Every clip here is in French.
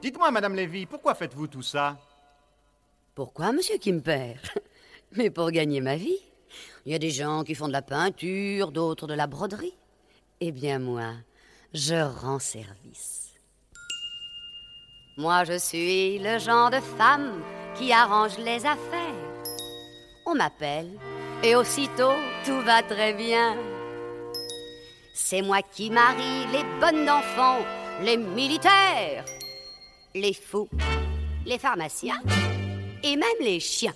Dites-moi, Madame Lévy, pourquoi faites-vous tout ça? Pourquoi, monsieur Quimper? Mais pour gagner ma vie. Il y a des gens qui font de la peinture, d'autres de la broderie. Eh bien, moi, je rends service. Moi, je suis le genre de femme qui arrange les affaires. On m'appelle, et aussitôt, tout va très bien. C'est moi qui marie les bonnes d'enfants, les militaires, les fous, les pharmaciens et même les chiens.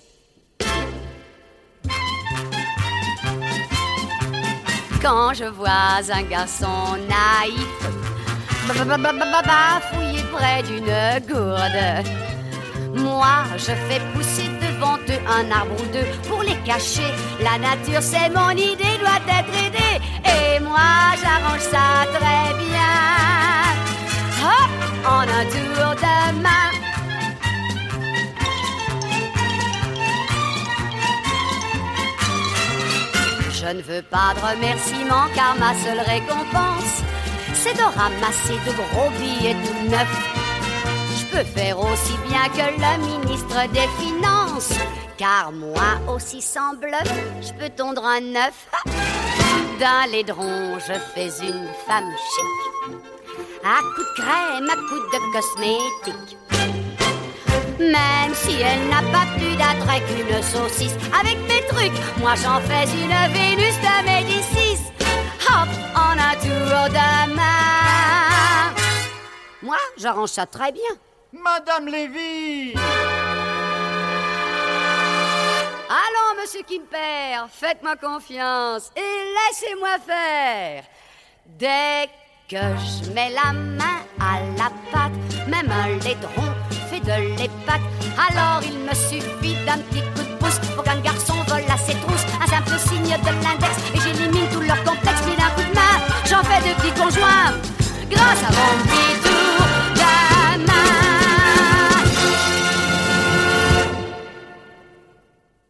Quand je vois un garçon naïf bafouiller près d'une gourde, moi je fais pousser devant eux un arbre ou deux pour les cacher. La nature c'est mon idée, doit être aidée, et moi j'arrange ça très bien. Hop, en un tour de main. Je ne veux pas de remerciements car ma seule récompense c'est de ramasser de gros billets tout neufs. Je peux faire aussi bien que le ministre des Finances, car moi aussi sans bluff, je peux tondre un œuf. D'un laidron, je fais une femme chic, à coups de crème, à coups de cosmétiques. Même si elle n'a pas plus d'attrait qu'une saucisse, avec mes trucs, moi j'en fais une Vénus de Médicis. Hop, en un tour de main. Moi, j'arrange ça très bien. Madame Lévy! Allons, monsieur Quimper, faites-moi confiance et laissez-moi faire. Dès que je mets la main à la pâte, même un laidron fait de l'épate. Alors il me suffit d'un petit coup de pouce pour qu'un garçon vole à ses trousses. Un simple signe de l'index et j'élimine tout leur complexe. Puis d'un coup de main, j'en fais 2 petits conjoints grâce à mon